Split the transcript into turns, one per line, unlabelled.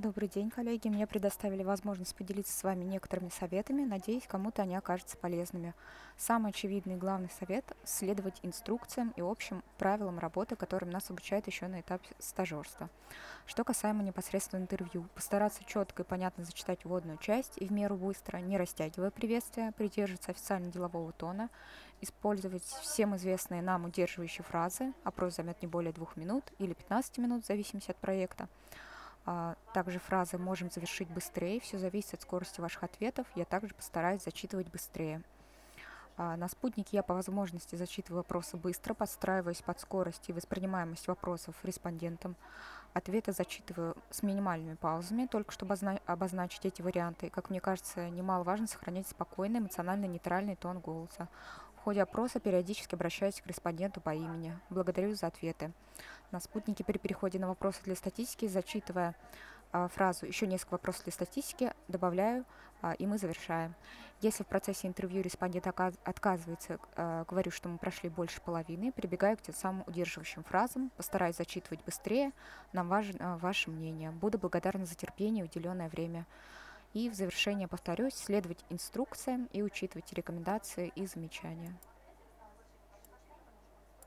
Добрый день, коллеги. Мне предоставили возможность поделиться с вами некоторыми советами. Надеюсь, кому-то они окажутся полезными. Самый очевидный и главный совет — следовать инструкциям и общим правилам работы, которым нас обучают еще на этапе стажерства. Что касаемо непосредственно интервью, постараться четко и понятно зачитать вводную часть и в меру быстро, не растягивая приветствие, придерживаться официально-делового тона, использовать всем известные нам удерживающие фразы. Опрос займет не более 2 минут или 15 минут, в зависимости от проекта. Также фразы «можем завершить быстрее», все зависит от скорости ваших ответов, я также постараюсь зачитывать быстрее. На спутнике я по возможности зачитываю вопросы быстро, подстраиваясь под скорость и воспринимаемость вопросов респондентом. Ответы зачитываю с минимальными паузами, только чтобы обозначить эти варианты. Как мне кажется, немаловажно сохранять спокойный, эмоционально нейтральный тон голоса. В ходе опроса периодически обращаюсь к респонденту по имени. Благодарю за ответы. На спутнике при переходе на вопросы для статистики, зачитывая фразу «еще несколько вопросов для статистики», добавляю, и мы завершаем. Если в процессе интервью респондент отказывается, говорю, что мы прошли больше половины, прибегаю к тем самым удерживающим фразам, постараюсь зачитывать быстрее, нам важно ваше мнение. Буду благодарна за терпение и уделенное время. И в завершение повторюсь, следовать инструкциям и учитывать рекомендации и замечания.